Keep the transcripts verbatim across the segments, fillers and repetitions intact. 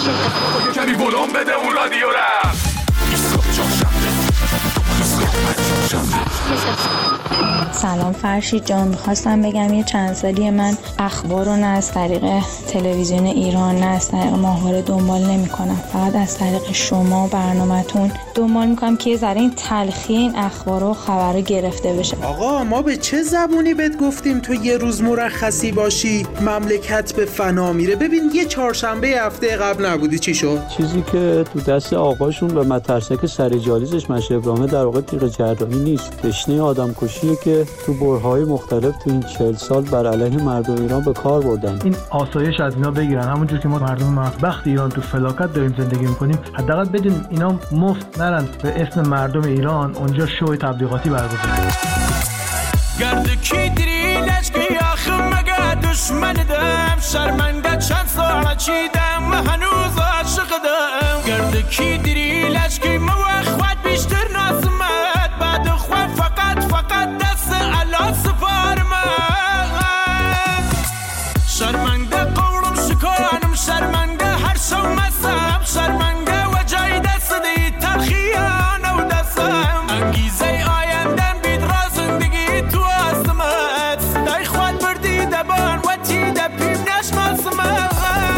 کمی ولوم بده اون رادیو را. سلام فرشید جان، میخواستم بگم یه چند سالی من اخبار رو نه از طریق تلویزیون ایران نه از طریق ماهواره دنبال نمی کنم، فقط از طریق شما برنامه‌تون دنبال میکنم که یه ذره این تلخی این اخبار و خبر رو گرفته بشه. آقا ما به چه زبونی بهت گفتیم تو یه روز مرخصی باشی؟ مملکت به فنا میره. ببین یه چهارشنبه هفته قبل نبودی چی شد؟ چیزی که تو دست آقاشون و مترسک سری جالیزش مشه ابراهیمه در واقع تیغ جراحی نیست، تشنه آدم کشیه که تو برههای مختلف تو این چهل سال بر علیه مردم ایران به کار بردن. این آسایش از اینا بگیرن، همونجور که ما مردم مخبخت ایران تو فلاکت داریم زندگی میکنیم، حداقل بدون اینا مفت نرن به اسم مردم ایران اونجا شو تبلیغاتی برگزار. گرد کی دری لشکی آخم مگه دشمن دم شرمنده چند سال چیدم هنوز عاشقدم. گرد کی دری لشکی موخوت بیشتر ناسمت بعد خواه فقط فقط دست علا سپارم. شرمنده قولم شکانم شرمنده هر شو مسم شرمنده و جای دست دی تلخیان و دستم انگیزه آیندم بید را زندگی تو آسمت دای خواد بردی دبان و تی دپیم نشناسمت.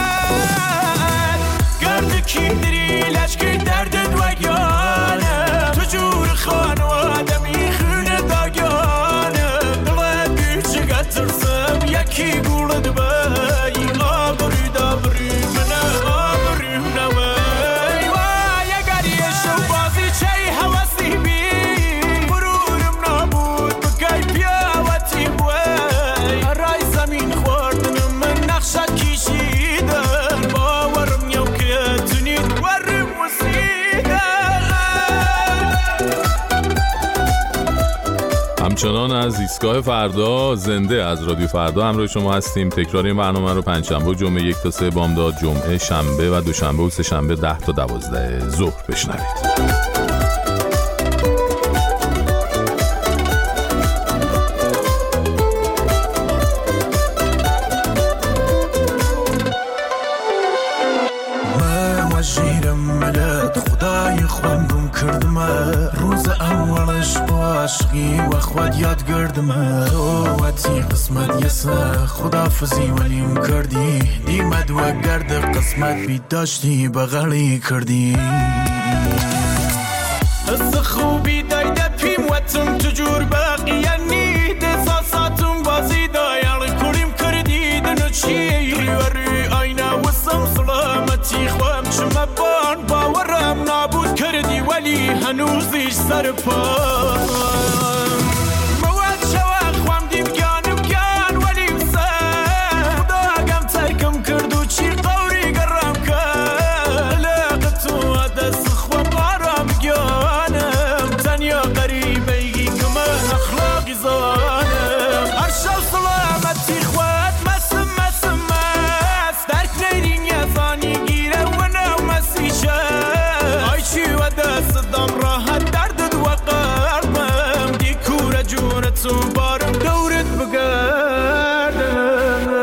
گرد کی دری لشکی دردت و گیانه تو جور خانواده میخونه داگانه دلت بیچگه ترسم یکی گولد بای آبری دابری منه آبری نوی وای اگر یه شو بازی چی حواستی بی برورم نابود بگی پیاوتی بوی رای زمین خوردنم من نقشت کشیدن باورم یو که تونید ورم وسیدن. همچنان از ایستگاه فردا زنده از رادیو فردا همراه شما هستیم. تکرار این برنامه رو پنجشنبه و جمعه یک تا سه بامداد، جمعه شنبه و دوشنبه و سه شنبه ده تا دوازده ظهر بشنوید. روز اولش با عشقی و خود یاد گردم وقتی قسمت یسه خدافزی ولیم کردی دیمد و گرد قسمت بی داشتی بغلی کردی از خوبی دایده پیم وطم تجور باقیانی دساساتم بازی دایال کلیم کردی دنو چی ریوری آینا وسم سلامتی خوام چما بان باورم نابود کردی ولی هنوزیش سر پا مواد شوا خوام دیم گانم گان ولی مسا داگم ترکم کردو چی قوری گرم کرد لقتو دست خوام آرام گانم تنیا قریبی که من اخلاقی زانم هر شو سلامتی خواد مسم مسم مس درک نیرین یزانی گیره و نو مسیشه آی چی و دست دم راحت دردد و قرمم دی کور جونتو بارم دورت بگردم.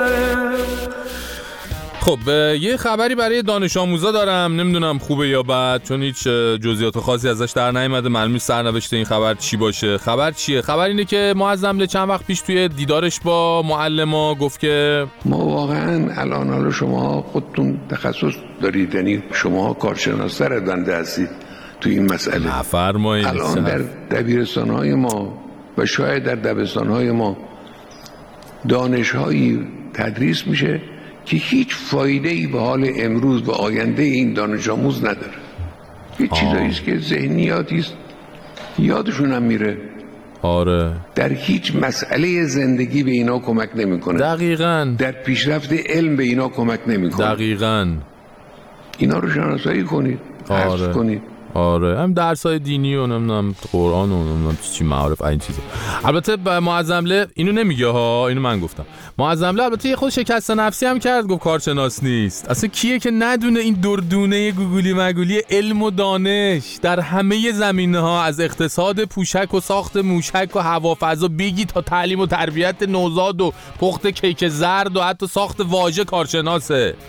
خب یه خبری برای دانش آموزا دارم، نمیدونم خوبه یا بد چون هیچ جزئیات خاصی ازش در نیامده، معلوم نیست سرنوشت این خبر چی باشه. خبر چیه؟ خبر اینه که معظم چند وقت پیش توی دیدارش با معلما گفت که ما واقعا الان حالا شما خودتون تخصص دارید، یعنی شما کارشناس‌تر بنده هستید تو این مسئله. نفرمایید. الان در دبیرستان‌های ما و شاید در دبستان‌های ما دانش‌هایی تدریس میشه که هیچ فایده‌ای به حال امروز و آینده این دانش آموز نداره. یه چیزایی است که ذهنیاتی است یادشون هم میره. آره. در هیچ مسئله زندگی به اینا کمک نمیکنه. دقیقاً. در پیشرفت علم به اینا کمک نمیکنه. دقیقاً. اینا رو شناسایی کنید. آره. حفظ کنید. آره هم درسای دینی و نمیدونم قرآن و نمیدونم چی معارف این چیزا. البته معظمله اینو نمیگه ها، اینو من گفتم. معظمله البته یه خود شکست نفسی هم کرد، گفت کارشناس نیست. اصلا کیه که ندونه این دردونه گوگلی مگولی علم و دانش در همه زمینه‌ها، از اقتصاد پوشک و ساخت موشک و هوافضا بگی تا تعلیم و تربیت نوزاد و پخت کیک زرد و حتی ساخت واژه کارشناسه.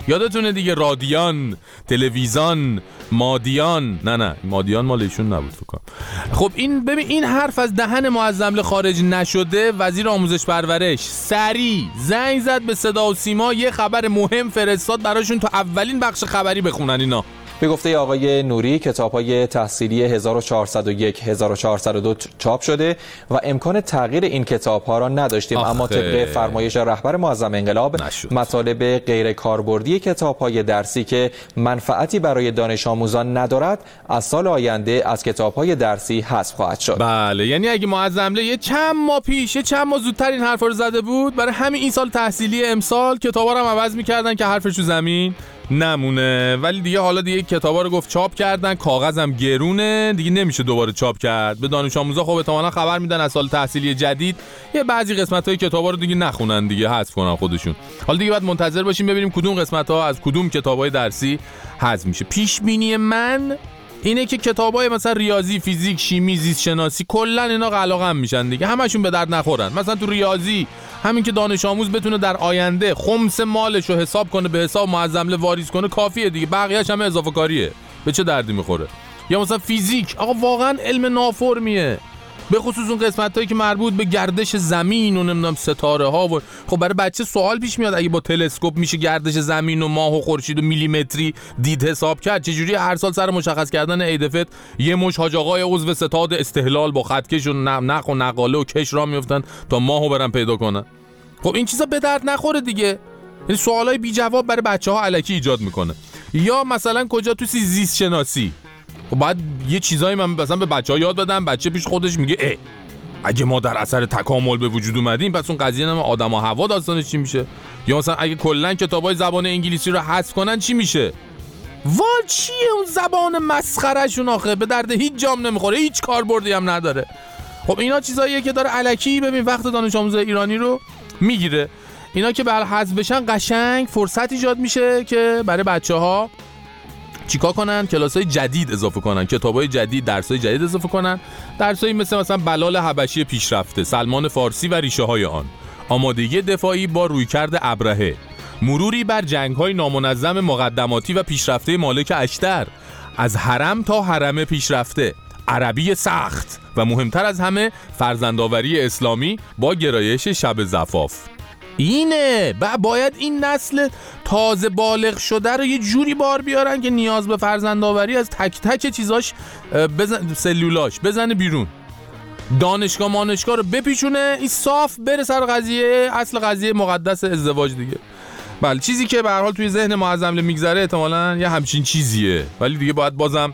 یادتونه دیگه، رادیان، تلویزیون، مادیان. نه نه مادیان مال ایشون نبود فکر کنم. خب این ببین این حرف از دهن معظم خارج نشده، وزیر آموزش پرورش سریع زنگ زد به صدا و سیما، یه خبر مهم فرستاد براشون تا اولین بخش خبری بخونن اینا. به گفته آقای نوری کتاب‌های تحصیلی هزار و چهارصد و یک هزار و چهارصد و دو چاپ شده و امکان تغییر این کتاب‌ها را نداشتیم. آخه. اما طبق فرمایش رهبر معظم انقلاب نشد. مطالب غیر کاربردی کتاب‌های درسی که منفعتی برای دانش آموزان ندارد از سال آینده از کتاب‌های درسی حذف خواهد شد. بله، یعنی اگه معظم یه چند ماه پیش یه چند ماه زودتر این حرفا رو زده بود، برای همین این سال تحصیلی امسال کتابا رو هم عوض می‌کردن که حرفش رو زمین نمونه. ولی دیگه حالا دیگه کتابا رو گفت چاپ کردن، کاغذم گرونه دیگه، نمیشه دوباره چاپ کرد. به دانش آموزا خب احتمالاً خبر میدن از سال تحصیلی جدید یه بعضی قسمت‌های کتابا رو دیگه نخونن دیگه، حذف کنن خودشون. حالا دیگه بعد منتظر باشیم ببینیم کدوم قسمت‌ها از کدوم کتابای درسی حذف میشه. پیش بینی من اینه که کتابای مثلا ریاضی، فیزیک، شیمی، زیست شناسی کلا اینا قلقم میشن دیگه، همشون به درد نخورن. مثلا تو ریاضی همین که دانش آموز بتونه در آینده خمس مالش رو حساب کنه، به حساب معظم واریز کنه کافیه دیگه، بقیه‌اش هم اضافه کاریه، به چه دردی میخوره. یا مثلا فیزیک، آقا واقعا علم نافرمیه، به خصوص اون قسمتایی که مربوط به گردش زمین و نمیدونم ستاره ها و خب برای بچه سوال پیش میاد اگه با تلسکوپ میشه گردش زمین و ماه و خورشید و میلیمتری دید حساب کرد، چجوری هر سال سر مشخص کردن عیدفت یه مش حاج آقای عضو ستاد استقلال با خطکش و نق و نقاله و کش را میافتن تا ماهو برن پیدا کنن؟ خب این چیزا به درد نخوره دیگه، یعنی سوالای بی جواب برای بچه‌ها الکی ایجاد میکنه. یا مثلا کجا تو زیست شناسی خب باید یه چیزایی من مثلا به بچه‌ها یاد بدم، بچه پیش خودش میگه اه اگه ما در اثر تکامل به وجود اومدیم پس اون قضیه نام آدم و هوا داستانش چی میشه؟ یا مثلا اگه کلا کتابای زبان انگلیسی رو حذف کنن چی میشه؟ وا چیه اون زبان مسخرهشون آخه، به درد هیچ جام نمیخوره، هیچ کاربردی هم نداره. خب اینا چیزاییه که داره الکی ببین وقت دانش آموز ایرانی رو میگیره. اینا که بر حذف بشن قشنگ فرصت ایجاد میشه که برای بچه‌ها چیکار کنن؟ کلاسای جدید اضافه کنن، کتابای جدید، درسای جدید اضافه کنن، درسایی مثل مثلا بلال حبشی پیشرفته، سلمان فارسی و ریشه های آن، آمادگی دفاعی با رویکرد ابرهه، مروری بر جنگ‌های نامنظم مقدماتی و پیشرفته مالک اشتر، از حرم تا حرم پیشرفته، عربی سخت و مهمتر از همه فرزندآوری اسلامی با گرایش شب زفاف. اینه با باید این نسل تازه بالغ شده رو یه جوری بار بیارن که نیاز به فرزندآوری از تک تک چیزاش بزن، سلولاش بزنه بیرون، دانشگاه مانشگاه رو بپیچونه، این صاف بره سر قضیه اصل قضیه مقدس ازدواج دیگه. بله چیزی که به هر حال توی ذهن معظم میگذره احتمالاً یه همچین چیزیه، ولی دیگه باید بازم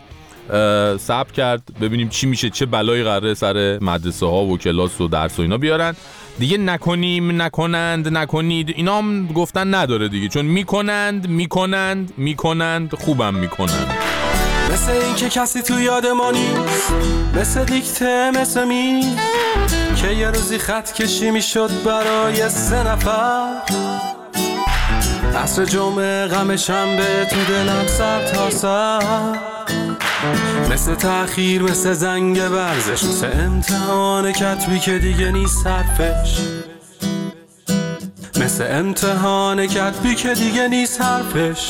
صبر کرد ببینیم چی میشه، چه بلایی قراره سر مدرسه ها و کلاس و درس و اینا بیارن دیگه. نکنیم نکنند نکنید اینا هم گفتن نداره دیگه، چون میکنند میکنند میکنند خوبم میکنند. مثل این که کسی تو یاد ما نیست، مثل دیکته مثل می که یه روزی خط کشی میشد برای سه نفر، عصر جمعه غم شنبه تو دلم سر تا سر، مثل تأخیر مثل زنگ ورزش، مثل امتحان کتبی که دیگه نیست حرفش، مثل امتحان کتبی که دیگه نیست حرفش.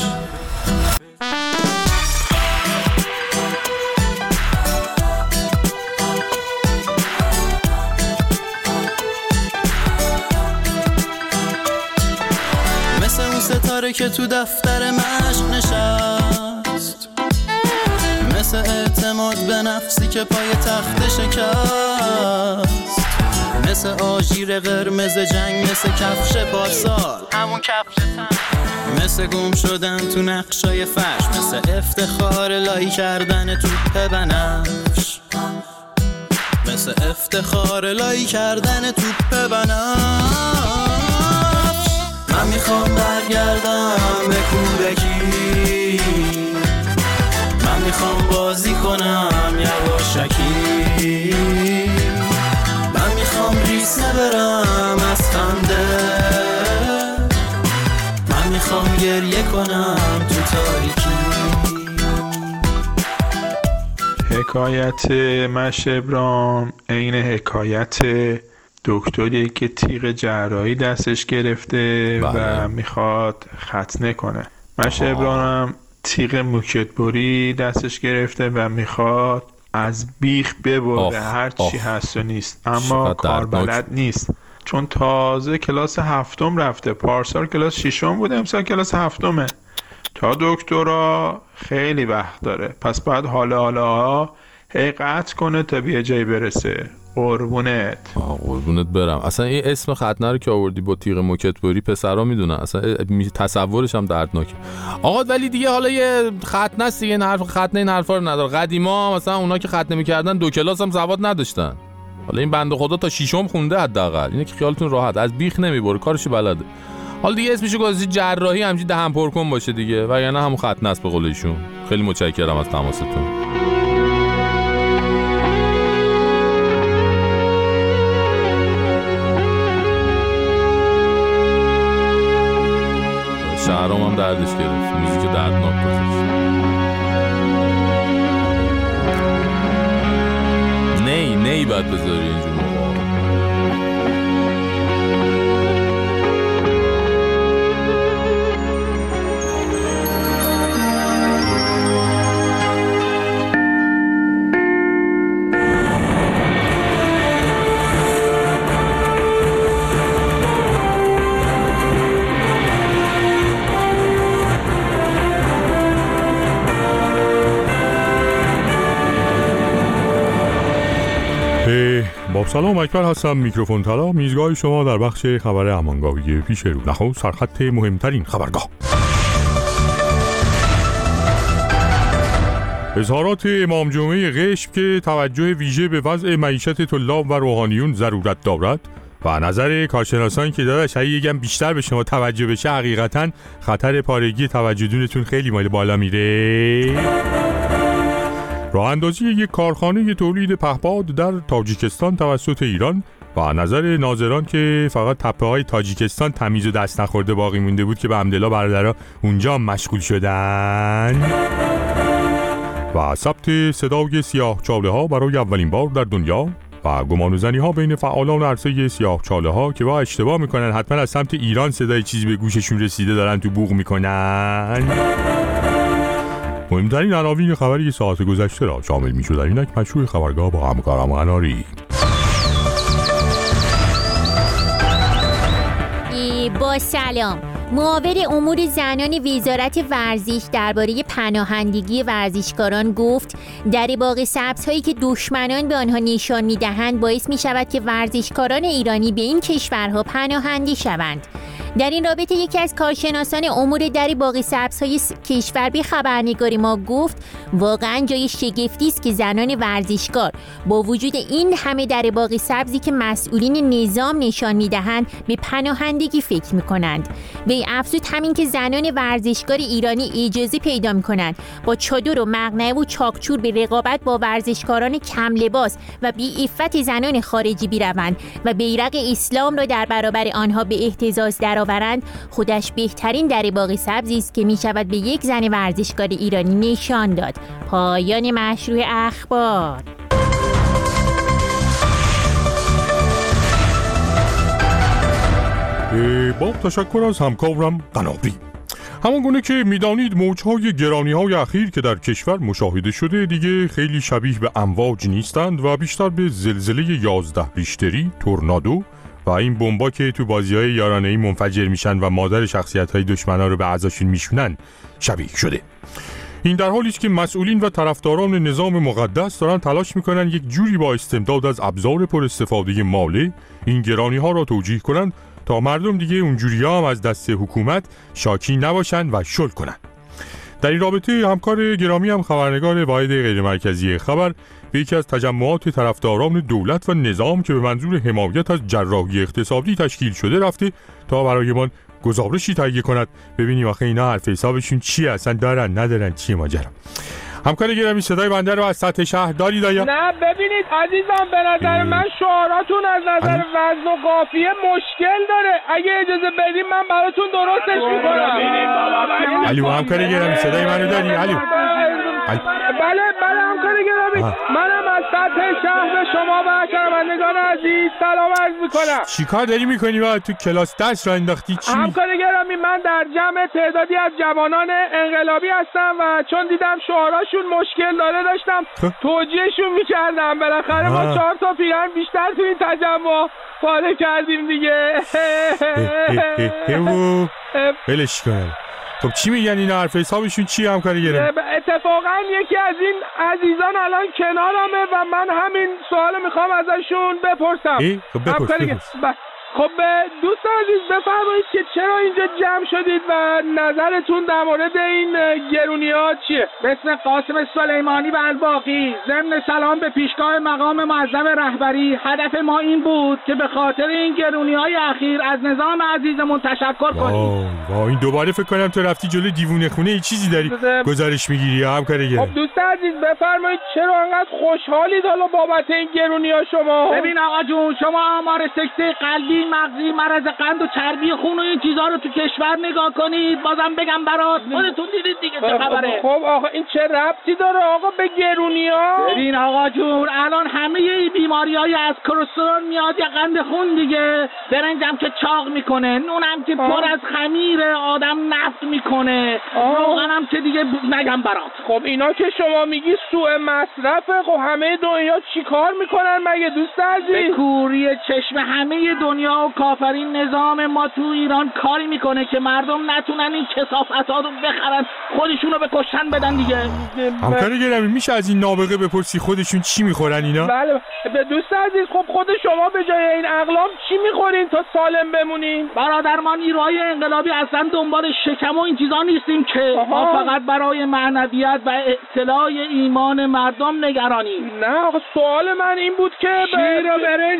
مثل اون ستاره که تو دفتر مشق نشست، مثل اعتماد به نفسی که پای تخت شکست، مثل آژیر قرمز جنگ، مثل کفش پارسال همون کفش تن، مثل گم شدن تو نقشای فرش، مثل افتخار لای کردن توپ بنفش، مثل افتخار لای کردن توپ بنفش. من میخوام برگردم به کودکی، من میخوام بازی کنم یواشکی، من میخوام ریس نبرم از خنده، من میخوام گریه کنم تو تاریکی. حکایت مشبرام عین حکایت دکتری که تیغ جراحی دستش گرفته بله. و میخواد ختنه کنه. مشه ابراهیم تیغ موکتبری دستش گرفته و میخواد از بیخ ببره هر چی هست و نیست، اما کار بلد نیست چون تازه کلاس هفتم رفته. پارسال کلاس ششم بود، امسال کلاس هفتمه. تا دکترا خیلی وقت داره، پس باید حالا حالا حقیقت کنه تا به جایی برسه. قربونت. آه قربونت برم. اصلا این اسم ختنه رو که آوردی با تیغ موکتبری پسرا میدونن، اصلا تصورش هم دردناکه. آقا ولی دیگه حالا یه ختنه است دیگه، این حرف ختنه این حرفا رو نداره. قدیما مثلا اونا که ختنه میکردن دو کلاس هم سواد نداشتن. حالا این بنده خدا تا ششم خونده حداقل. اینه که خیالتون راحت، از بیخ نمیبره، کارش بلده. حالا دیگه اسمشو گذاشتی جراحی، همین دهن پر کن باشه دیگه، وگرنه همون ختنه است به قول ایشون. خیلی متشکرم از تماستون. شهرام هم دردش گرفت، موزیک دردناک گذاشت. نی نی باید بذاری اینجور موقع. باب سلام، اکبر هستم، میکروفون طلا، میزگاه شما در بخش خبر امانگاهی پیش رو. نخست سرخط مهمترین خبرگاه. اظهارات امام جمعه قشم که توجه ویژه به وضع معیشت طلاب و روحانیون ضرورت دارد و نظر کارشناسان که داداش اگه یکم بیشتر به شما توجه بشه حقیقتا خطر پارگی توجهتون خیلی مال بالا میره. راه اندازی یک کارخانه تولید پهپاد در تاجیکستان توسط ایران و نظر ناظران که فقط تپه های تاجیکستان تمیز و دست نخورده باقی مونده بود که به حمدالله برادرها اونجا مشغول شدن. و ثبت صدای سیاه چاله ها برای اولین بار در دنیا و گمانوزنی ها بین فعالان عرصه سیاه چاله ها که با اشتباه میکنن حتما از سمت ایران صدای چیزی به گوششون رسیده دارن تو بوق میکنن. مهمترین عناوین خبری ساعت گذشته را شامل می شد در اینک مشروع خبرگاه با همکارم قناری. با سلام، معاور امور زنان وزارت ورزش درباره پناهندگی ورزشکاران گفت در باغ سبزهایی که دشمنان به آنها نشان می‌دهند باعث می‌شود که ورزشکاران ایرانی به این کشورها پناهنده شوند. در این رابطه یکی از کارشناسان امور در باغ سبزهای کشور به خبرنگار ما گفت واقعا جای شگفتی است که زنان ورزشکار با وجود این همه در باغ سبزی که مسئولین نظام نشان میدهند به پناهندگی فکر میکنند. به افزود همین که زنان ورزشکار ایرانی اجازه پیدا میکنند با چادر و مقنعه و چاکچور به رقابت با ورزشکاران کم لباس و بی عفت زنان خارجی بیروند و بیرق اسلام را در برابر آنها به اهتزاز درآورند، خودش بهترین در باغ سبزی است که می شود به یک زن ورزشکار ایرانی نشان داد. پایان مشروع اخبار. با تشکر از همکارم قناری. همانگونه که میدانید موجهای گرانی‌های اخیر که در کشور مشاهده شده دیگه خیلی شبیه به امواج نیستند و بیشتر به زلزله یازده ریشتری، تورنادو و این بمبا که تو بازی‌های یارانه‌ای منفجر میشن و مادر شخصیت‌های دشمنا رو به اعضاشون میشونن شبیه شده. این در حالی است که مسئولین و طرفداران نظام مقدس دارن تلاش میکنن یک جوری با استمداد از ابزار پر استفاده مالی این گرانی‌ها را توجیه کنند تا مردم دیگه اونجوری‌ها هم از دست حکومت شاکی نباشن و شل کنن. در این رابطه همکار گرامی هم خبرنگار واحد غیرمرکزی خبر به یکی از تجمعات طرفداران دولت و نظام که به منظور حمایت از جراحی اقتصادی تشکیل شده رفته تا برایمان گزارشی تهیه کند ببینیم آخه اینا حرف حسابشون چیه، اصلا دارن ندارن، چیه ماجرا. همکار گرامی صدای بنده رو از سطح شهر دارید آیا؟ نه ببینید عزیزم، به نظر من شعاراتون از نظر وزن و قافیه مشکل داره. اگه اجازه بدیم من براتون درستش میکنم. علی همکار گرامی صدای منو داری؟ علی بله بله همکار گرامی گرامی، منم از سطح شهر به شما و شنوندگان عزیز سلام عرض میکنم. چی کار داری میکنی با تو کلاس درس را انداختی چی؟ همکار گرامی، من در جمع تعدادی از جوانان انقلابی هستم و چون دیدم شعاراشون مشکل داره داشتم توجیهشون میکردم. بالاخره ما چهار تا پیرن بیشتر تو این تجمع پاره کردیم دیگه. بلش کنم. خب چی میگن این حرف حسابشون چی همکاری گرم؟ اتفاقا یکی از این عزیزان الان کنارمه و من همین سوال میخوام ازشون بپرسم. خب بپرس بپرس. خب دوست عزیز بفرمایید که چرا اینجا جمع شدید و نظرتون در مورد این گرونی‌ها چیه؟ باسم قاسم سلیمانی و الباقی ضمن سلام به پیشگاه مقام معظم رهبری، هدف ما این بود که به خاطر این گرونی‌های اخیر از نظام عزیزمون تشکر کنیم. وای این دوباره فکر کنم تو رفتی جلوی دیوونه خونه ای چیزی داری گزارش میگیری همکاری گرم. خب دوست عزیز بفرمایید چرا انقدر خوشحالید حالا بابت این گرونی‌ها شما؟ ببین آقا جون، شما آمار سکته قلبی، مغزی، مرض قند و چربی خون و این چیزا رو تو کشور نگاه کنید، بازم بگم برات خودتون دیدید دیگه چه خبره. خب آقا این چه ربطی داره آقا به گرونی‌ها؟ ببین آقا جون، الان همه این بیماری‌های از کلسترول میاد یا قند خون دیگه. برنجم که چاق میکنه، نونم که پر از خمیر آدم نفت میکنه، روغنم که دیگه نگم برات. خب اینا که شما میگی سوء مصرفه، خب همه دنیا چیکار میکنن مگه دوست عزیز؟ به کوری چشم همه دنیا و کافرین نظام ما تو ایران کاری میکنه که مردم نتونن این کثافت‌ها رو بخرن، خودشونو به کشتن بدن دیگه. همکاری گرامی میشه از این نابغه بپرسی خودشون چی میخورن اینا؟ بله به دوست عزیز، خب خود شما به جای این اقلام چی میخورین تا سالم بمونین؟ برادر ما نیروهای انقلابی اصلا دنبال شکم و این چیزا نیستیم که، ما فقط برای معنویت و اصلاح ایمان مردم نگرانیم. نه آقا سوال من این بود که شیر و برنج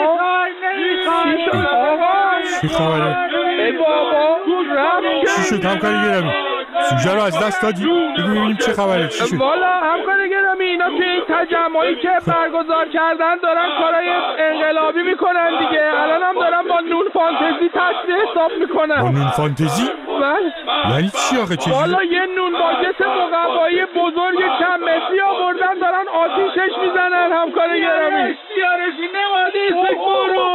نمیخوای چی خبره؟ ای بابا چی شد همکاری گرامی؟ سوژه رو از دست دادی؟ بگوییم چه خبره چی شد؟ والا همکاری گرامی اینا توی این تجمعی که برگزار کردن دارن کارهای انقلابی میکنن دیگه. الان هم دارن با نون فانتزی تصویر حساب میکنن. با نون فانتزی؟ بله. یعنی چی آخه چیزی؟ والا یه نون باگس مقوایی بزرگ چند متری آوردن دارن آتیشش میزنن همکاری گرامی. سیارشی نماده اسم برو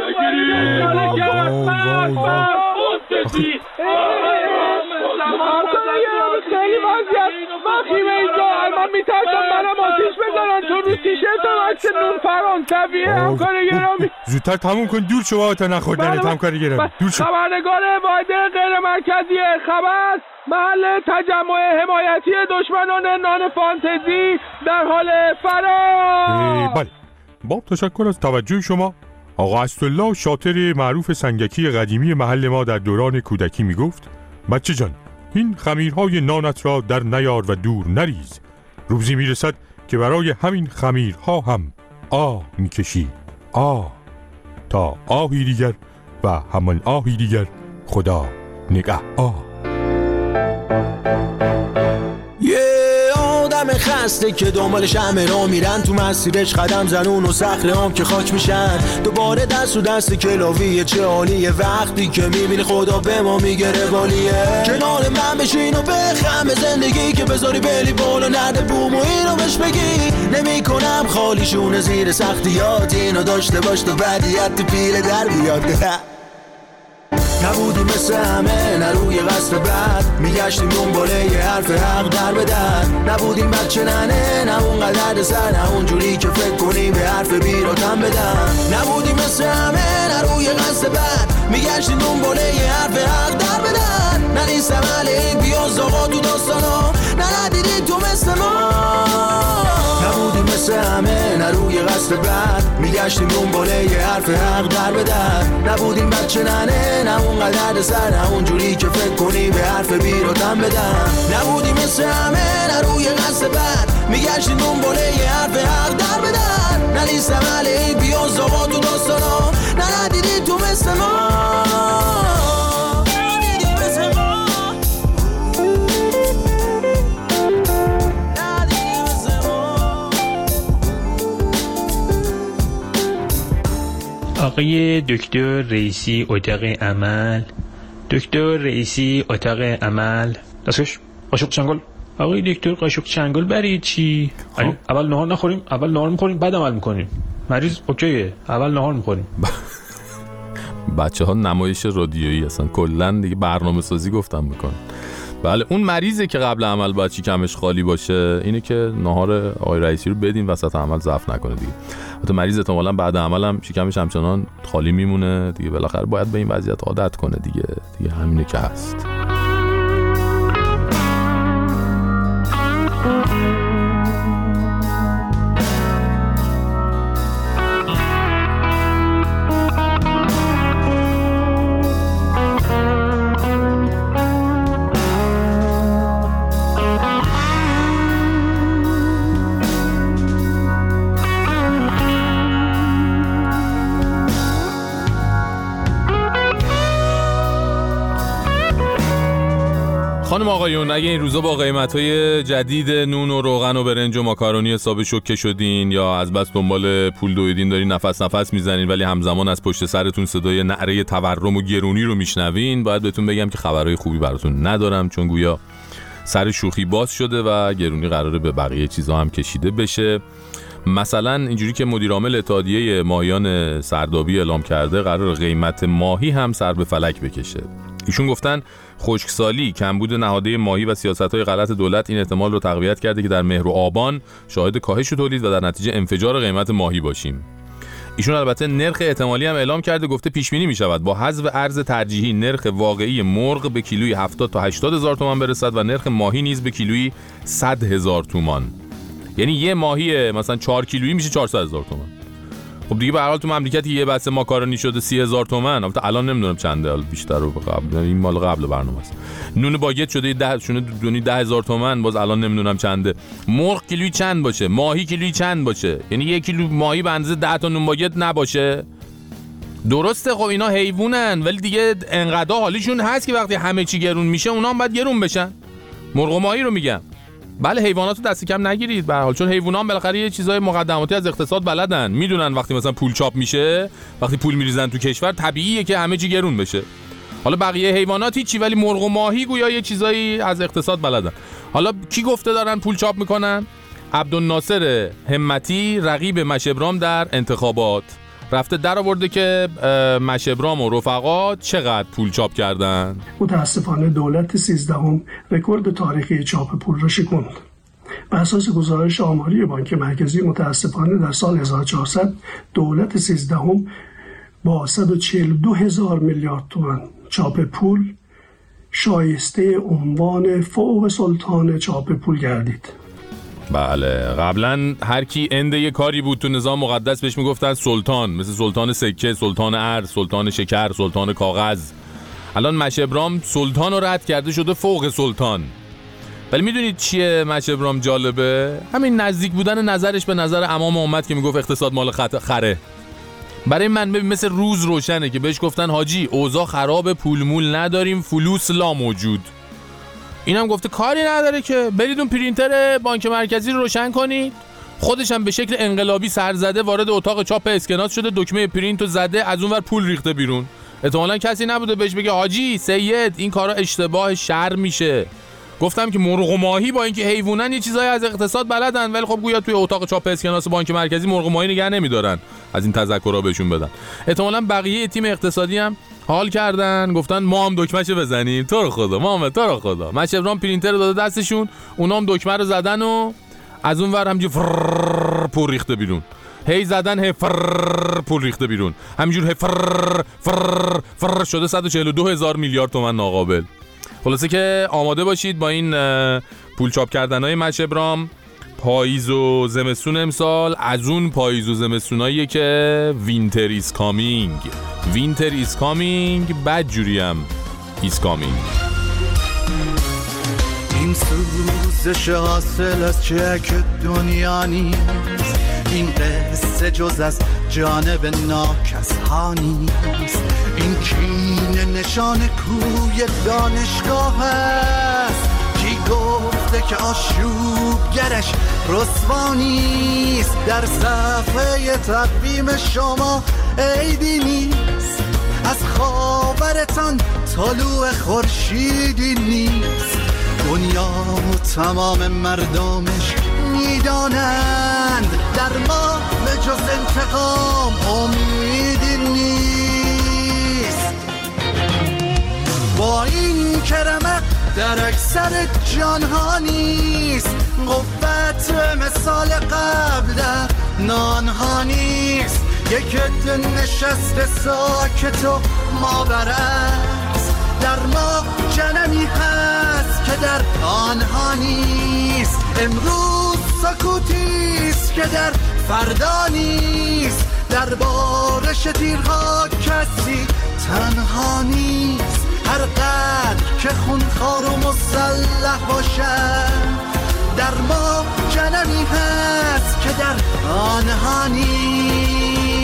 خیلی وضعیت وخیمه اینجا. من میترسم منم آتیش بزنن چون رو تیشرت هم عکس نون فرانسویه همکاری گرامی. زودتر تموم کن دور شما تا نخوردنت همکاری گرامی. دور شو. خبرنگار واحد غیر مرکزی خبر محل تجمع حمایتی دشمنان نان فانتزی در حال فرار. بله با تشکر از توجه شما. آقا اسدالله شاطر معروف سنگکی قدیمی محل ما در دوران کودکی میگفت بچه جان این خمیرهای نانت را در نیار و دور نریز، روزی میرسد که برای همین خمیرها هم آه میکشی، آه تا آهی دیگر و همان آهی دیگر خدا نگه آه. آدم خسته که دنبالش همه را میرن، تو مسیرش قدم زنون و صخره هم که خاک میشن، دوباره دست و دست کلاویه چه حالیه وقتی که میبینی خدا به ما میگه روالیه. کنار من بشین و بخم زندگی که بذاری بلی بالا نده بوم و اینو بهش بگی نمی کنم خالیشون زیر سختیات، اینو داشته باش تو بدیت پیل در بیاد. نبودیم مثل همه نه روی قصد بد، میگشتیم دنباله یه حرف حق در بدن، نبودیم بچه ننه نه اون قدر سر نه اونجوری که فکر کنیم به حرف بیراتم بدن، نبودیم مثل همه نه روی قصد بد، میگشتیم دنباله یه حرف حق در بدن، نه نیستم علیه بیاز آقا تو داستانا، نه ندیدی تو مثل ما، نبودیم مثل همه نه روی قصد بد، میگشتیم دنباله یه حرف حق در بدن، نبودیم بچه ننه نه اون قدر سر نه اونجوری که فکر کنی به حرف بیراتم بدن، نبودیم مثل همه نه روی قصد بد، میگشتیم دنباله یه حرف حق در بدن، نه نیستم علیه بیاز آقا تو داستانا، نه ندیدی تو مثل ما. آقای دکتر رئیسی اتاق عمل، دکتر رئیسی اتاق عمل، دستکش قاشق چنگل آقای دکتر قاشق چنگل برای چی؟ اول نهار نخوریم، اول نهار میخوریم بعد عمل میکنیم. مریض اوکیه، اول نهار میخوریم. بچه ها نمایش رادیویی هستن، کلن دیگه برنامه سازی گفتم میکنن. بله اون مریضه که قبل عمل باید شکمش خالی باشه، اینه که نهار آقای رئیسی رو بدین وسط عمل ضعف نکنه دیگه. البته مریض احتمالاً بعد عمل هم شکمش همچنان خالی میمونه دیگه، بالاخره باید به این وضعیت عادت کنه دیگه. دیگه همینه که هست. خانم آقایون، اگه این روزا با قیمت‌های جدید نون و روغن و برنج و ماکارونی حساب شوکه شدین یا از بس دنبال پول دویدین دارین نفس نفس میزنین ولی همزمان از پشت سرتون صدای نعره تورم و گرونی رو میشنوین، باید بهتون بگم که خبرهای خوبی براتون ندارم، چون گویا سر شوخی باز شده و گرونی قراره به بقیه چیزا هم کشیده بشه. مثلا اینجوری که مدیر عامل اتحادیه ماهیان سردابی اعلام کرده قرار قیمت ماهی هم سر به فلک بکشه. ایشون گفتن خشکسالی، کمبود نهاده ماهی و سیاست‌های غلط دولت این احتمال رو تقویت کرده که در مهر و آبان شاهد کاهش تولید و در نتیجه انفجار قیمت ماهی باشیم. ایشون البته نرخ احتمالی هم اعلام کرده، گفته پیش بینی می‌شود با حذف ارز ترجیحی نرخ واقعی مرغ به کیلویی هفتاد تا هشتاد هزار تومان برسد و نرخ ماهی نیز به کیلویی صد هزار تومان. یعنی یه ماهی مثلا چهار کیلویی میشه چهارصد هزار تومان. خب دیگه به هر حال تو مملکت یه بسته ماکارونی شده سی هزار تومان. البته الان نمیدونم چنده، حالا بیشتر رو قبل، این مال قبل برنامه است. نون باگت شده ده شونه دونی ده هزار تومان، باز الان نمیدونم چنده. مرغ کیلویی چند باشه، ماهی کیلویی چند باشه، یعنی یک کیلو ماهی به اندازه ده تا نون باگت نباشه. درسته خب اینا حیوانن ولی دیگه انقدر حالیشون هست که وقتی همه چی گرون میشه اونا هم باید گرون بشن. مرغ و ماهی رو میگم. بله حیواناتو دست کم نگیرید به هر حال، چون حیوانات بالاخره یه چیزای مقدماتی از اقتصاد بلدن، میدونن وقتی مثلا پول چاپ میشه، وقتی پول میریزن تو کشور طبیعیه که همه چی گرون بشه. حالا بقیه حیوانات هیچی، ولی مرغ و ماهی گویا یه چیزایی از اقتصاد بلدن. حالا کی گفته دارن پول چاپ میکنن؟ عبدالناصر همتی رقیب مشبرام در انتخابات رفته در آورده که مشبرام و رفقا چقدر پول چاپ کردن. متاسفانه دولت سیزدهم رکورد تاریخی چاپ پول را شکند. بر اساس گزارش آماری بانک مرکزی متاسفانه در سال هزار و چهارصد دولت سیزدهم با صد و چهل و دو هزار میلیارد تومان چاپ پول شایسته عنوان فوق سلطان چاپ پول گردید. بله قبلا هر کی اند یه کاری بود تو نظام مقدس بهش میگفتن سلطان، مثل سلطان سکه، سلطان ارز، سلطان شکر، سلطان کاغذ. الان مشبرام سلطان رو رد کرده شده فوق سلطان. ولی میدونید چیه مشبرام جالبه؟ همین نزدیک بودن نظرش به نظر امام امت که میگفت اقتصاد مال خره. برای من ببین مثل روز روشنه که بهش گفتن حاجی اوضاع خراب، پول مول نداریم، فلوس لا موجود. اینم گفته کاری نداره که برید اون پرینتر بانک مرکزی رو روشن کنید. خودش هم به شکل انقلابی سرزده وارد اتاق چاپ اسکناس شده، دکمه پرینتو زده، از اون ور پول ریخته بیرون. احتمالاً کسی نبوده بهش بگه حاجی سید این کارا اشتباه، شر میشه. گفتم که مرغ و ماهی با اینکه حیوانن یه چیزایی از اقتصاد بلدن، ولی خب گویا توی اتاق چاپ اسکناس بانک مرکزی مرغ و ماهی نگه نمیدارن، از این تذکرها بهشون بدن. احتمالاً بقیه تیم اقتصادی هم حال کردن، گفتن ما هم دکمه‌شو بزنیم، تو رو خدا ما هم تو رو خدا. مشبرام پرینتر رو داده دستشون، اونا هم دکمه رو زدن و از اون ور همینجوری پول ریخته بیرون. هی زدن هی فر پول ریخته بیرون، همینجور هی فر فر فر شده صد و چهل و دو هزار میلیارد تومان ناقابل. خلاصه که آماده باشید با این پول چاپ کردن‌های مشبرام. پاییز و زمستون امسال از اون پاییز و زمستوناییه که وینتر ایز کامینگ. وینتر ایز کامینگ، بد جوری هم ایز کامینگ. این سوزش حاصل از چک دنیا نیست، این قصه جز از جانب ناکس ها نیست، این کینه نشان کوی دانشگاه است. کی گفته که آشوبگرش رسوا نیست؟ در صفحه تقویم شما عیبی نیست، از خاورتان طلوع خورشیدی نیست. دنیا تمام مردمش میدانند در ما به جز انتقام امیدی نیست. با این کرمه در اکثر جانها نیست، قوت مثال قبل در نانها نیست. یک عده نشسته ساکت و ما برعکس، در ما جنمی هست که در آنها نیست. امروز سکوتیست که در فردا نیست، در بارش تیرها کسی تنها نیست. هر قدر که خونخوار و مسلح باشد، در ما جنمی هست که در آنها نیست.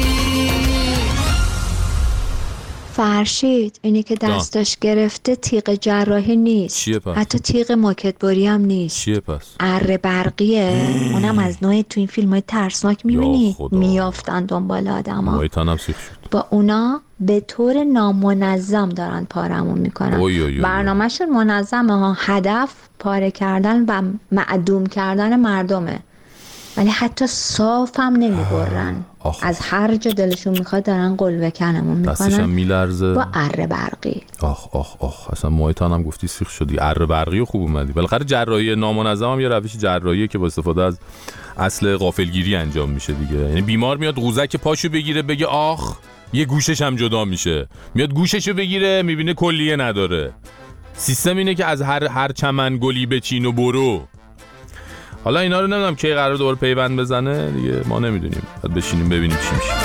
فرشید اینی که دستش گرفته تیغ جراحی نیست. چیه پس؟ حتی تیغ ماکتباری هم نیست. چیه پس؟ اره برقیه. اونم از نوع تو این فیلم های ترسناک میبینی میافتن دنبال آدم ها. با اونا به طور نامنظم دارن پارمون میکنن. برنامهشون منظمه ها، هدف پاره کردن و معدوم کردن مردمه، ولی حتی صاف هم نمیبرن. از هر جا دلشون میخواد دارن قلوه کنمون میکنن. دستشم میلرزه با اره برقی. آخ آخ آخ اصلا موهایتان هم گفتی سیخ شدی. اره برقی خوب اومدی. بالاخره جراحی نامنظم هم یه روش جراحیه که با استفاده از اصل غافلگیری انجام میشه دیگه. یعنی بیمار میاد قوزک پاشو بگیره بگه آخ، یه گوشش هم جدا میشه، میاد گوششو بگیره میبینه کلیه نداره. سیستم اینه که از هر هر چمن گلی بچین و برو. حالا اینا رو نمیدونم کی قرار دوباره پیوند بزنه دیگه، ما نمیدونیم. بعد بشینیم ببینیم چی میشه.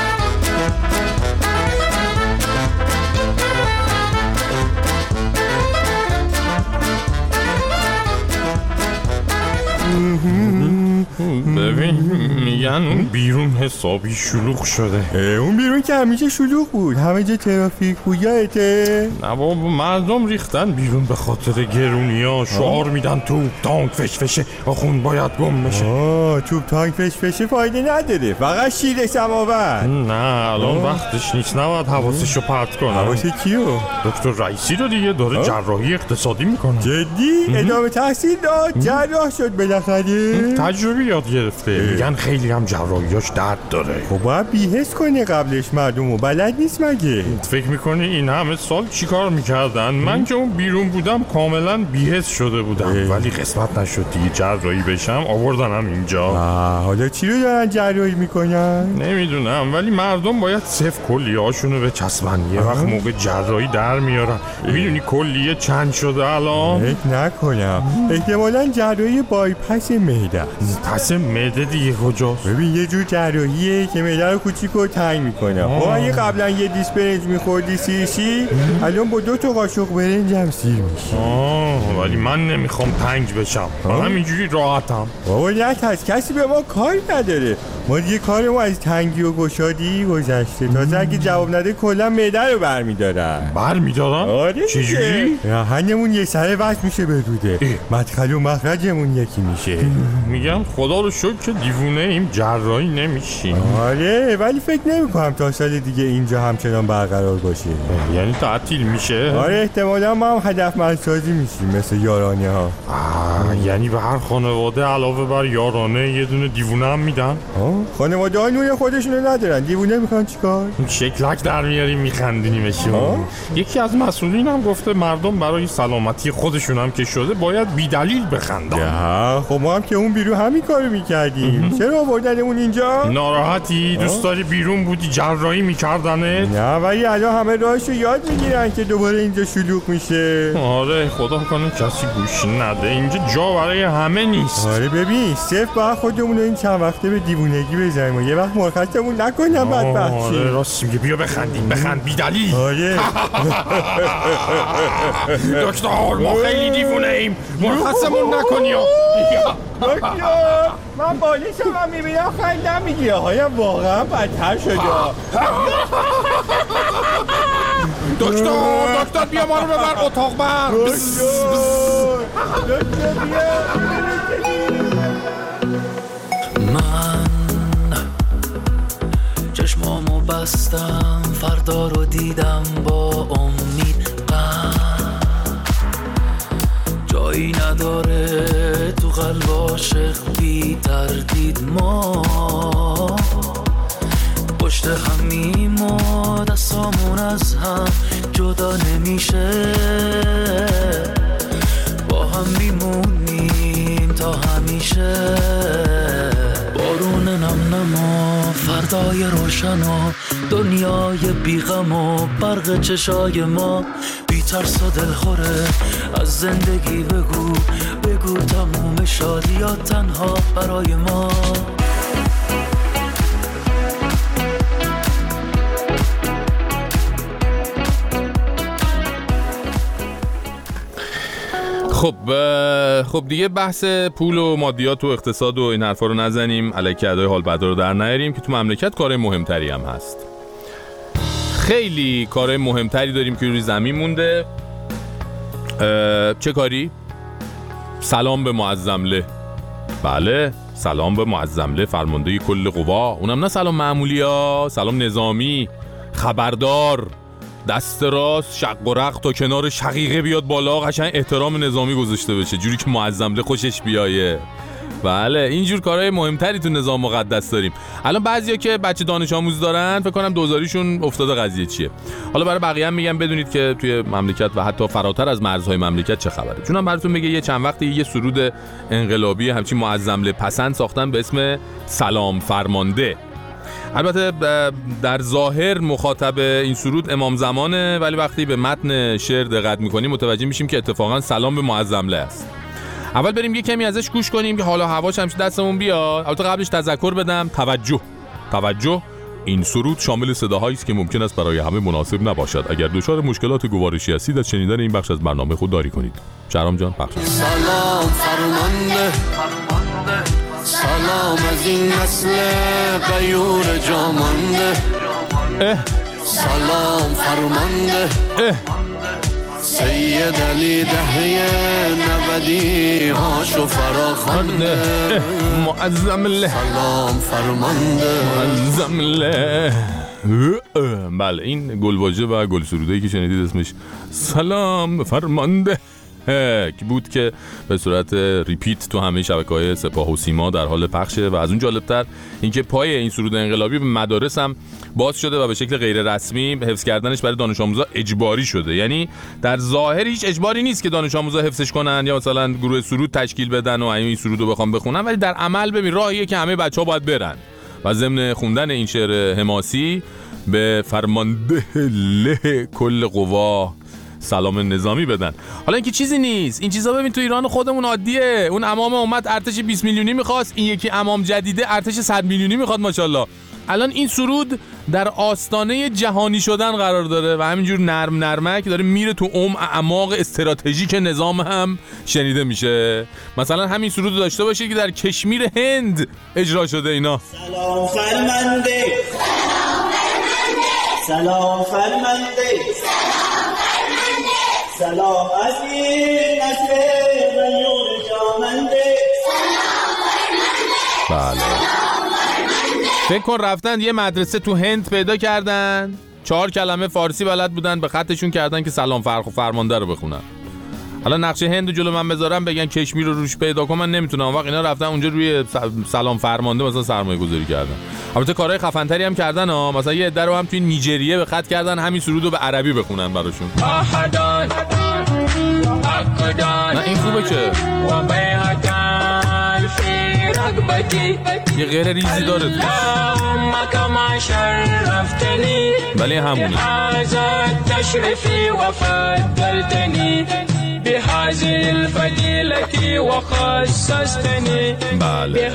ببین میگن اون بیرون حسابی شلوغ شده. اون بیرون که همیشه شلوغ بود، همه جا ترافیک بود یادته؟ نه بابا، مردم ریختن بیرون به خاطر گرونیا. شعار میدن توپ تانک فش فشه، آخون باید گم بشه. آه توپ تانک فش فشه فایده نداره، فقط شیر سماور. نه الان وقتش نیست، نباید حواسشو پرت کنه. حواس کیو؟ دکتر رئیسی رو دیگه، داره جراحی اقتصادی میکنه. جدی؟ ادامه تحصیل داد؟ جراح شد بالاخره؟ تجربی یاد گرفته. میگن خیلی هم جراحیاش درد داره. خب باید بی‌حس کنه قبلش، مردمو بلد نیست مگه؟ فکر میکنی این همه سال چیکار میکردن؟ من که اون بیرون بودم کاملا بی‌حس شده بودم، ولی قسمت نشد دیگه جراحی بشم، آوردنم اینجا. حالا چی رو دارن جراحی میکنن؟ نمیدونم، ولی مردم باید صفر کلیه‌هاشونو بچسبن، یه وقت موقع جراحی در میارن. میدونی کلیه چند شده الان؟ فکر نکنم، احتمالاً جراحی بایپاس معده. پس معده دیگه کجاست؟ ببین یه جور جراحیه که معده رو کوچیک و تنگ میکنه. خب اگه قبلا یه دیس برنج میخوردی سیرشی، الان با دو تا قاشق برنج هم سیر میشی. آه ولی من نمیخوام تنگ بشم، من همینجوری راحتم. بابا نترس، کسی به ما کار نداره. ما دیگه کارمو از تنگی و گشادی گذشته. تازه اگه جواب نده کلا معده رو برمیدارن. برمیدارن؟ آره چجوری؟ راهنمون یه سره وصل میشه به روده، مدخل و مخرجمون یکی میشه. میگم خدا رو شکر که دیوونه ایم، جراحی نمیشیم. آره ولی فکر نمیکنم تا سال دیگه اینجا همچنان برقرار باشه. یعنی تعطیل میشه؟ آره احتمالا ما هم هدفمندسازی میشیم مثل یارانه ها. یعنی به هر خانواده علاوه بر یارانه یه دونه دیوونه هم میدن؟ خانواده ها نوی خودشونو ندارن، دیوونه میخوان چیکار؟ شکلک در میاریم میخندینیمشون. یکی از مسئولین هم گفته مردم برای سلامتی خودشون هم که شده باید بیدلیل بخندن. خب ما هم که اون بیرون همین کارو میکردیم. چرا آوردنمون اینجا؟ ناراحتی؟ دوست داری بیرون بودی جراحی میکردنه؟ نه ولی الان همه راهشو یاد میگیرن که دوباره اینجا شلوغ میشه. آره خدا کنه کسی گوش نده، اینجا جا برای همه نیست. آره ببین صرف با خودمون این چند وقته به دیوونگی بزنیم و یه وقت مرخصمون نکنم بدبخت شیم. آره راست میگه، بیا بخندیم، بخند بی دلیل. آره دکتر ما خیلی دیوونه ایم، مرخصمون نکنی. دکتر من بالشم هم میبینم خندم میگیره، هایم واقعا بدتر شده. دکتر دکتر بیا ما رو ببر اتاق بر. دکتر بیا. من چشمامو بستم، فردا رو دیدم با امید. جایی ربطی نداره تو قلب عاشق بی تردید ما پشت همیم و دستامون از هم جدا نمیشه با هم میمونیم تا همیشه بارون نم نما فردای روشن و دنیای بیغم و برق چشای ما بی ترس و دلخوره از زندگی بگو بگو تموم شادیات تنها برای ما خب خب دیگه بحث پول و مادیات و اقتصاد و این حرفا رو نزنیم الکی ادای حال بد رو در نیاریم که تو مملکت کارهای مهمتری هم هست. خیلی کارهای مهمتری داریم که روی زمین مونده. چه کاری؟ سلام به معظمله. بله سلام به معظمله فرمانده کل قوا. اونم نه سلام معمولی ها، سلام نظامی. خبردار دست راست شق و رق تا کنار شقیقه بیاد بالا، قشنگ احترام نظامی گذاشته بشه جوری که معظمله خوشش بیایه. بله اینجور کارهای مهمتری تو نظام مقدس داریم. الان بعضیا که بچه دانش آموز دارن فکر کنم دوزاریشون افتاده قضیه چیه. حالا برای بقیه هم میگم بدونید که توی مملکت و حتی فراتر از مرزهای مملکت چه خبره. چون هم براتون میگه یه چند وقتی یه سرود انقلابی همچین معظمله پسند ساختن به اسم سلام فرمانده. البته در ظاهر مخاطب این سرود امام زمانه، ولی وقتی به متن شعر دقت میکنیم متوجه میشیم که اتفاقا سلام به معظمله است. اول بریم یه کمی ازش گوش کنیم که حالا هواش همش دستمون بیاد. البته قبلش تذکر بدم توجه توجه این سرود شامل صداهایی است که ممکن است برای همه مناسب نباشد. اگر دچار مشکلات گوارشی هستید از شنیدن این بخش از برنامه خودداری کنید. شهرام جان بخش. سلام فرمانده سلام از این نسل غیور جامانده سلام فرمانده سید علی دهه نودی هاشو فراخوانده معظمله سلام فرمانده معظمله. بله این گلواژه و گل سروده‌ای که شنیدید اسمش سلام فرمانده که بود که به صورت ریپیت تو همه شبکه‌های سپاه و سیما در حال پخشه و از اون جالبتر اینکه پای این سرود انقلابی به مدارس هم باز شده و به شکل غیر رسمی حفظ کردنش برای دانش آموزا اجباری شده. یعنی در ظاهر هیچ اجباری نیست که دانش آموزا حفظش کنن یا مثلا گروه سرود تشکیل بدن و این سرود رو بخوام بخونن، ولی در عمل ببین راهیه که همه بچه‌ها باید برن و ضمن خوندن این شعر حماسی به فرمانده له کل قوا سلام نظامی بدن. حالا اینکه چیزی نیست، این چیزا ببین تو ایران خودمون عادیه. اون امام اومد ارتش بیست میلیونی میخواست، این یکی امام جدیده ارتش صد میلیونی میخواد ماشاءالله. الان این سرود در آستانه جهانی شدن قرار داره و همینجور نرم نرمک داره میره تو ام اعماق استراتژیک نظام هم شنیده میشه. مثلا همین سرود داشته باشید که در کشمیر هند اجرا شده. اینا سلام فرمانده سلام فرمانده سلام از این نسل غیور جامنده. بله فکر کن رفتن یه مدرسه تو هند پیدا کردن، چهار کلمه فارسی بلد بودن، به خطشون کردن که سلام فرخ و فرمانده رو بخونن. الان نقشه هند جلو من بذارم بگن کشمیر رو روش پیدا کن من نمیتونم. وقت اینا رفتن اونجا روی سلام فرمانده مثلا سرمایه گذاری کردن. البته کارهای خفن‌تری هم کردن ها، مثلا یه عده رو هم توی نیجریه به خط کردن همین سرود رو به عربی بخونن براشون. نه این خوبه که یه غیر ریزی داره توش، ولی همونه. بله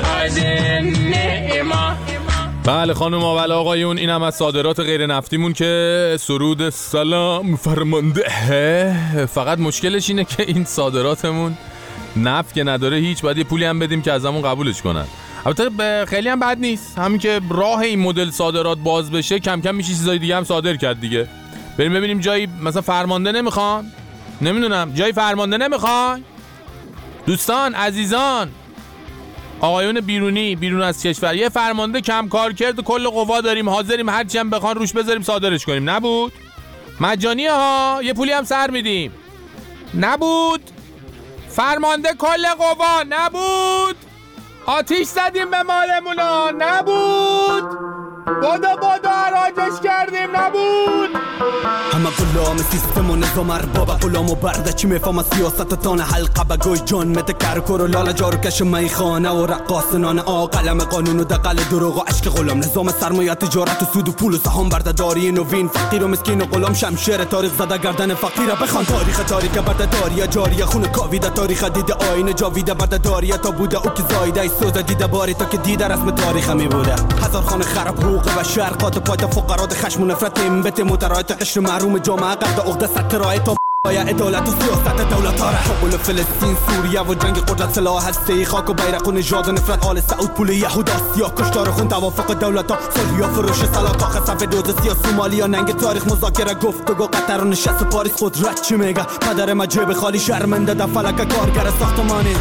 بله خانم و آقایون، اینم از صادرات غیر نفتیمون که سرود سلام فرمانده. فقط مشکلش اینه که این صادراتمون نفت که نداره هیچ، باید یه پولی هم بدیم که از همون قبولش کنن. البته خیلی هم بد نیست، همین که راه این مدل صادرات باز بشه کم کم میشه چیزای دیگه هم صادر کرد دیگه. بریم ببینیم جایی مثلا فرمانده نمیخوان، نمیدونم جایی فرمانده نمیخوان. دوستان عزیزان آقایون بیرونی بیرون از کشور، یه فرمانده کم کار کرد و کل قوا داریم، حاضریم هرچی هم بخوان روش بذاریم صادرش کنیم. نبود مجانیه ها، یه پولی هم سر میدیم. نبود فرمانده کل قوا نبود. آتیش زدیم به مالمونا نبود. بادا بادا عراجش کردیم نبود. همه غلام سیستم و نظام ارباب غلام و برده چی میفهم سیاست تان حلقه بگوی جان مت کرکر و لالا جارو کش میخانه و رقاصنان آقلم قانون و دقل دروغ و عشق غلام نظام سرمایه تجارت و سود و پول و سهام بردهداری نوین فقیر و مسکین و غلام شمشیر تاریخ زده گردن فقیره بخوان تاریخ تاریخ بردهداری جاری خون کاویده تاریخ دیده آینه جاویده بردهداری تا بوده او که زایده سوزه دیده باری تا که دیده رسم تاریخ می بوده هزار خانه خراب حقوق و شرقات پایت فقرات خشم و نفرت امبت مترایت قشر محروم جامعه قرد عقده سترای تا باید عدالت و سیاست دولت ها حقول فلسطین سوریه و جنگ قدرت سلاح هسته خاک و بیرق و نژاد و نفرت آل سعود پول یهود آسیا کشتار خون توافق دولت ها صلح فروش سلاح تا صف دوز سیا سومالیا ننگ تاریخ مذاکره گفتگو قطر و نشست پاریس قدرت چی میگه پدر ما جیب خالی شرمنده در فلک کارگر ساختمانی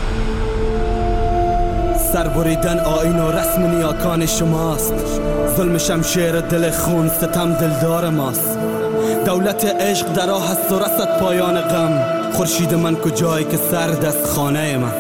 سربریدن آیین و رسم نیاکان شماست ظلم شمشیر دل خون ستم دلدار ماست دولت عشق در راه است و رسد پایان غم خورشید من کجایی که سرد است خانه من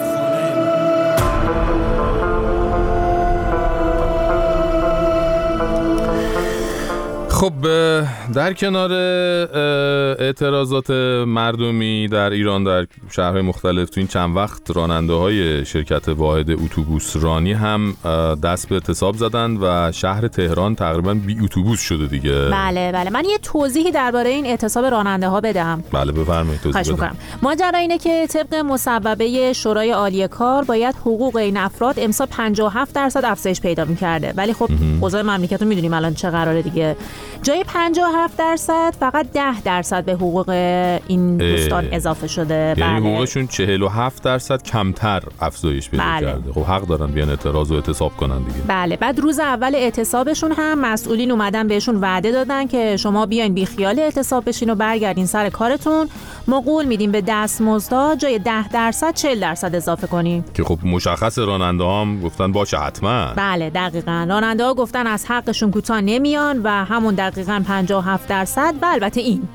خب در کنار اعتراضات مردمی در ایران در شهرهای مختلف تو این چند وقت راننده های شرکت واحد اتوبوس رانی هم دست به اعتصاب زدن و شهر تهران تقریبا بی اتوبوس شده دیگه. بله بله من یه توضیحی درباره این اعتصاب راننده ها بدم. بله بفرمایید توضیح بدم. ماجرا اینه که طبق مصوبه شورای عالی کار باید حقوق این افراد امسال پنجاه و هفت درصد افزایش پیدا می‌کرده ولی خب اوضاع مملکت رو می‌دونیم الان چه قراره دیگه. جای پنجاه و هفت درصد فقط ده درصد به حقوق این دوستان اضافه شده. یعنی بله. حقوقشون چهل و هفت درصد کمتر افزایش پیدا بله. کرده. خب حق دارن بیان اعتراض و اعتصاب کنن دیگه. بله بعد روز اول اعتصابشون هم مسئولین اومدن بهشون وعده دادن که شما بیاین بی خیال اعتصاب بشین و برگردین سر کارتون. ما قول میدیم به دستمزدها جای ده درصد چهل درصد اضافه کنیم. که خب مشخص راننده هم گفتن باشه حتما. بله دقیقاً راننده ها گفتن از حقشون کوتاه نمیان و همون دقیقاً پنجاه و هفت درصد و البته این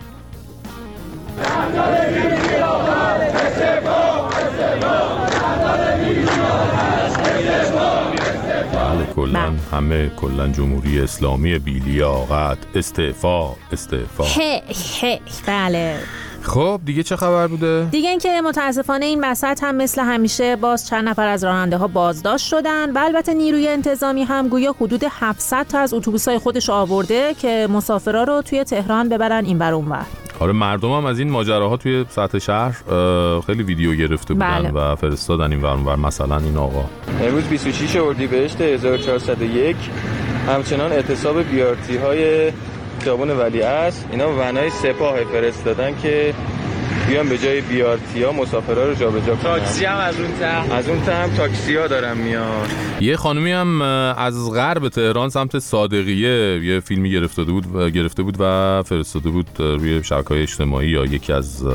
بله کلن همه کلن جمهوری اسلامی بی‌لیاقت استعفا استعفا هی هی بله. خب دیگه چه خبر بوده؟ دیگه اینکه متاسفانه این وسط هم مثل همیشه باز چند نفر از راننده ها بازداشت شدن و البته نیروی انتظامی هم گویا حدود هفتصد تا از اتوبوس‌های خودش آورده که مسافرا رو توی تهران ببرن این ور اون ور. آره مردم هم از این ماجراها توی سطح شهر خیلی ویدیو گرفته بودن بله. و فرستادن این ور اون ور. مثلا این آقا امروز بیست و شش اردیبهشت هزار و چهارصد و یک همچنان اعتصاب بیارتی های خیابون ولیعصر اینا ونای سپاه فرستادن که بیان به جای بیارتی ها مسافرها رو جابجا کنن. تاکسی هم از اون طرف از اون طرف هم تاکسی ها دارن میان. یه خانومی هم از غرب تهران سمت صادقیه یه فیلمی گرفته بود گرفته بود و فرستاده بود روی شبکه‌های اجتماعی یا یکی از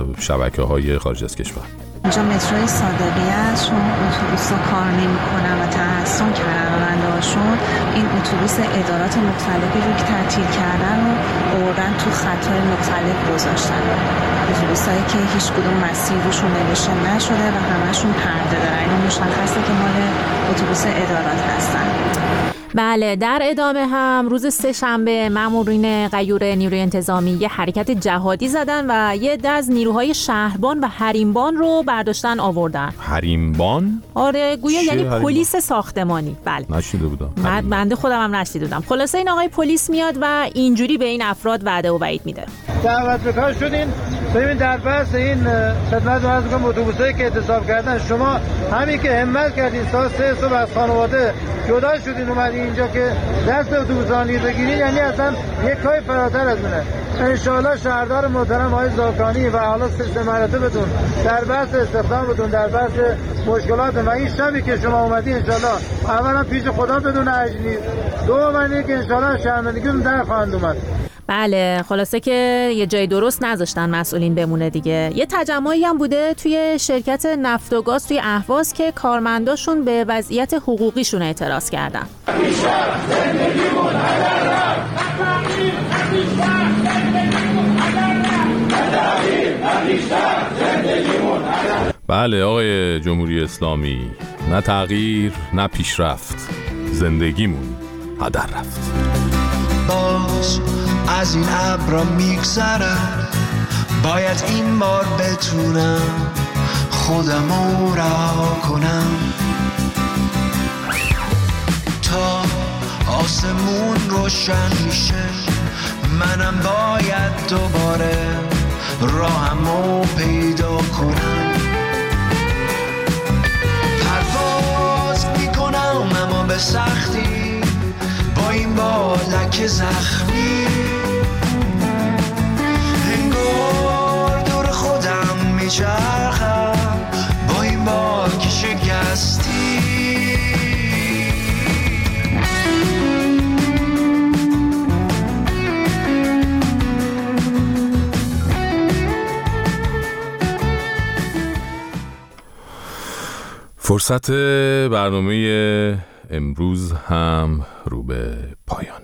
شبکه‌های خارج از کشور. اینجا متروی صادقیه است، چون اتوبوس‌ها کار نمی‌کنن و تحسن کردن راننده‌هاشون این اتوبوس ادارات مختلفی رو که تعطیل کردن و آوردن تو خط‌های مختلف گذاشتن. اتوبوسایی که هیچ کدوم مسیر روشون نوشته نشده و همشون پرده دارن. اینا مشخصه که مال اتوبوس ادارات هستن. بله در ادامه هم روز سه شنبه مامورین غیور نیروی انتظامی یه حرکت جهادی زدن و یه عده از نیروهای شهربان و حریمبان رو برداشتن آوردن. حریمبان؟ آره گویا یعنی حریمبان؟ پلیس ساختمانی. بله نشیده بودم. من بنده خودم هم نشیده بودم. خلاصه این آقای پلیس میاد و اینجوری به این افراد وعده و وعید میده. دعوت به کار شدین ببین در بحث این خدمت رو عرض کنم اتوبوسایی که اعتصاب کردن شما همین که همت کردین ساعت سه صبح از خانواده جدا شدین اومدین اینجا که دست اتوبوسانی بگیرین یعنی اصلا یک کاری فراتر از اونه. انشاءالله شهردار محترم آقای زاکانی و حالا سه مراتبتون در بحث استخدامتون در بحث مشکلات و این شبی که شما اومدین انشاءالله اولا پیش خدا بدون عجلی دوم اینه که انشاءالله شرمندگیتون در خواهند اومد. بله خلاصه که یه جای درست نذاشتن مسئولین بمونه دیگه. یه تجمعی هم بوده توی شرکت نفت و گاز توی اهواز که کارمنداشون به وضعیت حقوقیشون اعتراض کردن. بله آقای جمهوری اسلامی، نه تغییر نه پیشرفت، زندگیمون هدر رفت. باز از این ابرا میگذرم، باید این بار بتونم خودمو رها کنم تا آسمون روشن میشه. منم باید دوباره راهمو پیدا کنم. پرواز میکنم اما به سختی، با این بالک زخمی انگار دور خودم میچرخم با این باک شکستی. فرصت برنامه امروز هم رو به پایانه.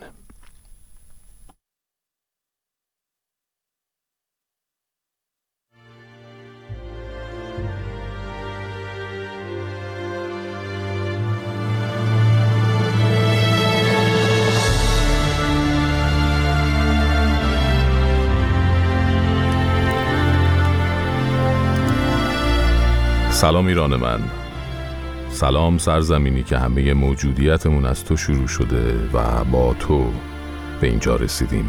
سلام ایران من، سلام سرزمینی که همه موجودیتمون از تو شروع شده و با تو به اینجا رسیدیم.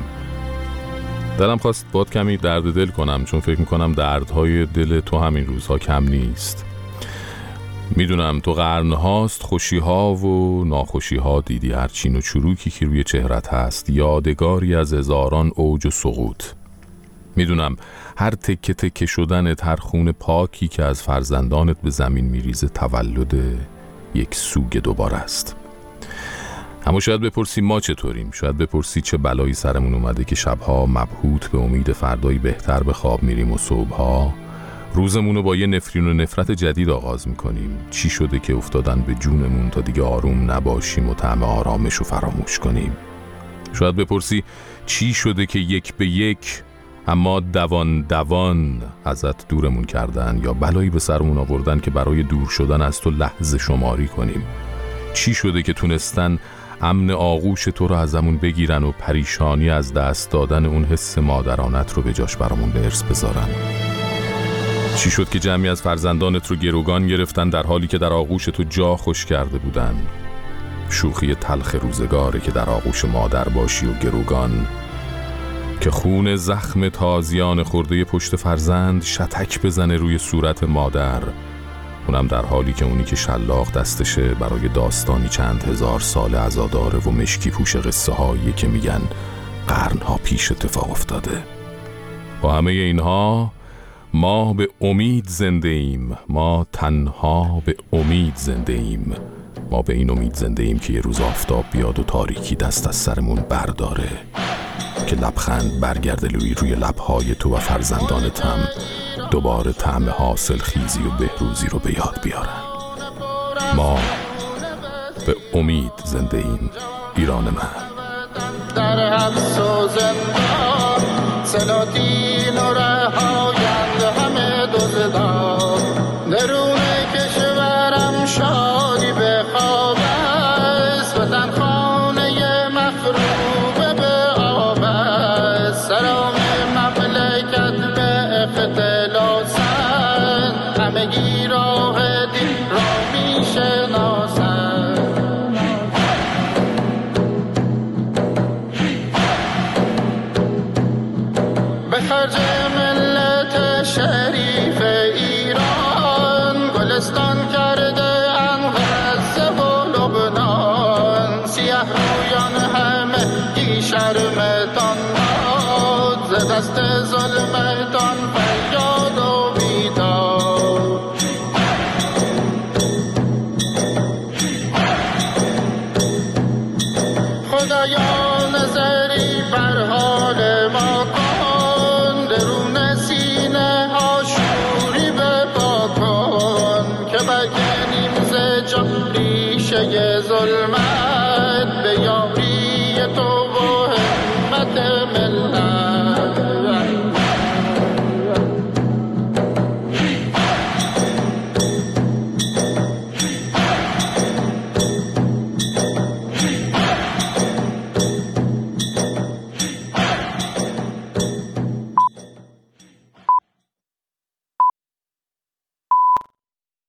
دلم خواست باد کمی درد دل کنم، چون فکر میکنم دردهای دل تو همین روزها کم نیست. میدونم تو قرنهاست خوشیها و ناخوشیها دیدی، هر چین و چروکی که روی چهرت هست یادگاری از هزاران اوج و سقوط. میدونم هر تکه تکه شدنت، هر خون پاکی که از فرزندانت به زمین میریزه تولد یک سوگ دوباره است. اما شاید بپرسی ما چطوریم؟ شاید بپرسی چه بلایی سرمون اومده که شبها مبهوت به امید فردایی بهتر به خواب میریم و صبحها روزمون رو با یه نفرین و نفرت جدید آغاز میکنیم. چی شده که افتادن به جونمون تا دیگه آروم نباشیم و طعم آرامش رو فراموش کنیم؟ شاید بپرسی چی شده که یک به یک اما دوان دوان ازت دورمون کردن، یا بلایی به سرمون آوردن که برای دور شدن از تو لحظه شماری کنیم؟ چی شده که تونستن امن آغوش تو رو ازمون بگیرن و پریشانی از دست دادن اون حس مادرانت رو به جاش برامون به ارث بذارن؟ چی شد که جمعی از فرزندانت رو گروگان گرفتن در حالی که در آغوش تو جا خوش کرده بودن؟ شوخی تلخ روزگاره که در آغوش مادر باشی و گروگان، که خون زخم تازیان خورده پشت فرزند شتک بزنه روی صورت مادر، اونم در حالی که اونی که شلاق دستشه برای داستانی چند هزار سال عزاداره و مشکی پوش قصه هایی که میگن قرنها پیش اتفاق افتاده. با همه اینها ما به امید زنده ایم، ما تنها به امید زنده ایم. ما به این امید زنده ایم که یه روز آفتاب بیاد و تاریکی دست از سرمون برداره، که لبخند برگرده روی روی لبهای تو و فرزندانت هم دوباره طعم حاصل خیزی و بهروزی رو به یاد بیارن. ما به امید زنده ایم ایران من. در حبس و زندان سلاطین و رهایند همه دزدان، درون کشورم شادی به خواب است، وطن خانه مخروبه به آب است، سلام مملکت به اختلاسند، همگی راه دین را می شناسند. به خرج ملت شریف ایران گلستان کرده ان غزه و لبنان، سیه رویان همه گی شرمتان باد، ز دست ظلمتان فریاد و بیداد. خدایا نظری بر حال ما کن، درون سینه ها شوری به پا کن، که برکنیم ز جان ریشه